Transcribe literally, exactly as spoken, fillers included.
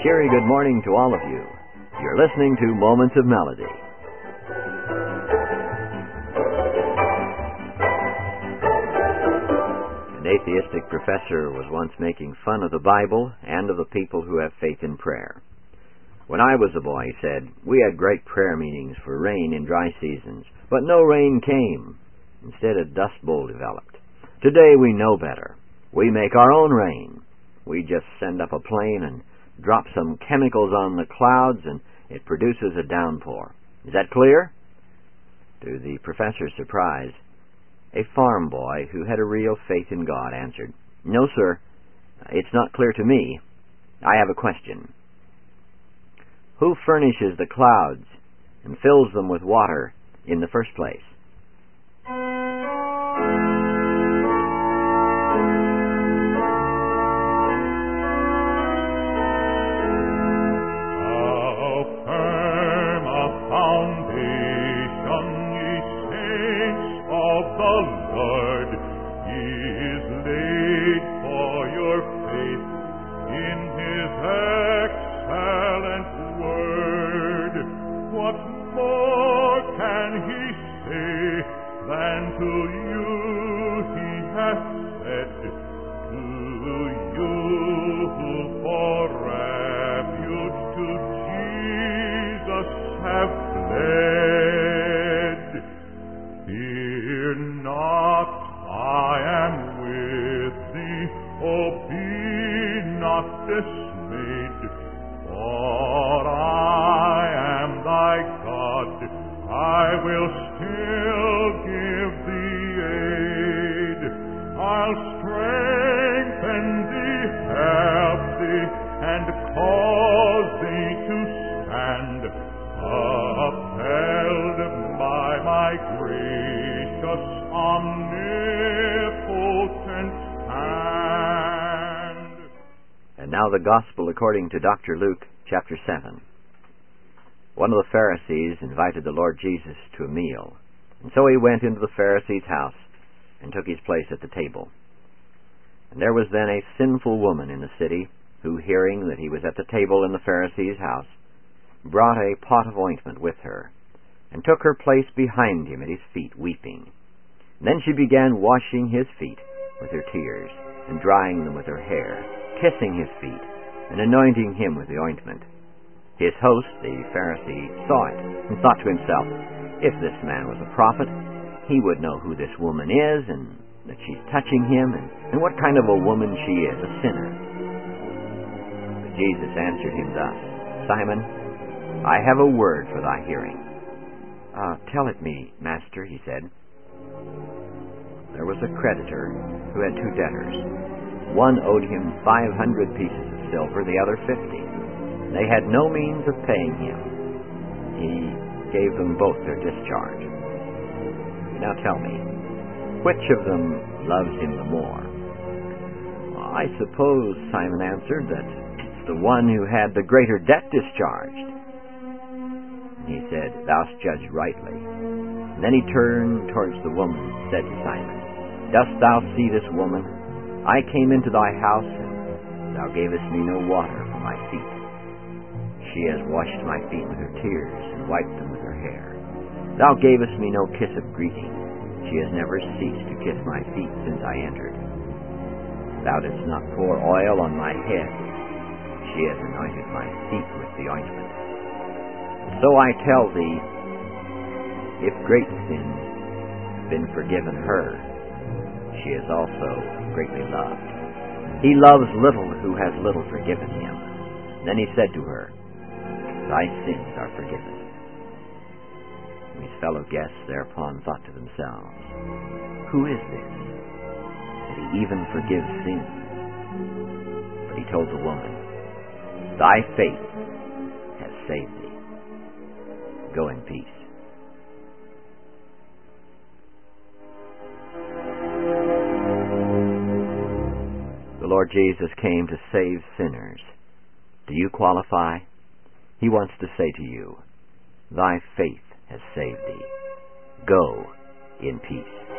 cheery good morning to all of you. You're listening to Moments of Melody. An atheistic professor was once making fun of the Bible and of the people who have faith in prayer. When I was a boy, he said, we had great prayer meetings for rain in dry seasons, but no rain came. Instead, a dust bowl developed. Today we know better. We make our own rain. We just send up a plane and drop some chemicals on the clouds and it produces a downpour. Is that clear? To the professor's surprise, a farm boy who had a real faith in God answered, No, sir, it's not clear to me. I have a question. Who furnishes the clouds and fills them with water in the first place? And now the Gospel according to Doctor Luke, chapter seven. One of the Pharisees invited the Lord Jesus to a meal, and so he went into the Pharisee's house and took his place at the table. And there was then a sinful woman in the city, who, hearing that he was at the table in the Pharisee's house, brought a pot of ointment with her, and took her place behind him at his feet, weeping. And then she began washing his feet with her tears, and drying them with her hair, kissing his feet, and anointing him with the ointment. His host, the Pharisee, saw it, and thought to himself, if this man was a prophet, he would know who this woman is, and that she's touching him, and, and what kind of a woman she is, a sinner. But Jesus answered him thus, Simon, I have a word for thy hearing. Uh, tell it me, Master, he said. There was a creditor who had two debtors. One owed him five hundred pieces of silver, the other fifty. They had no means of paying him. He gave them both their discharge. Now tell me, which of them loves him the more? Well, I suppose, Simon answered, that it's the one who had the greater debt discharged. He said, Thou'st judged rightly. And then he turned towards the woman and said to Simon, Dost thou see this woman? I came into thy house, and thou gavest me no water for my feet. She has washed my feet with her tears, and wiped them with her hair. Thou gavest me no kiss of greeting. She has never ceased to kiss my feet since I entered. Thou didst not pour oil on my head. She has anointed my feet with the ointment. So I tell thee, if great sins have been forgiven her, she is also greatly loved. He loves little who has little forgiven him. Then he said to her, Thy sins are forgiven. And his fellow guests thereupon thought to themselves, Who is this, that he even forgives sins? But he told the woman, Thy faith has saved thee. Go in peace. The Lord Jesus came to save sinners. Do you qualify? He wants to say to you, Thy faith has saved thee. Go in peace.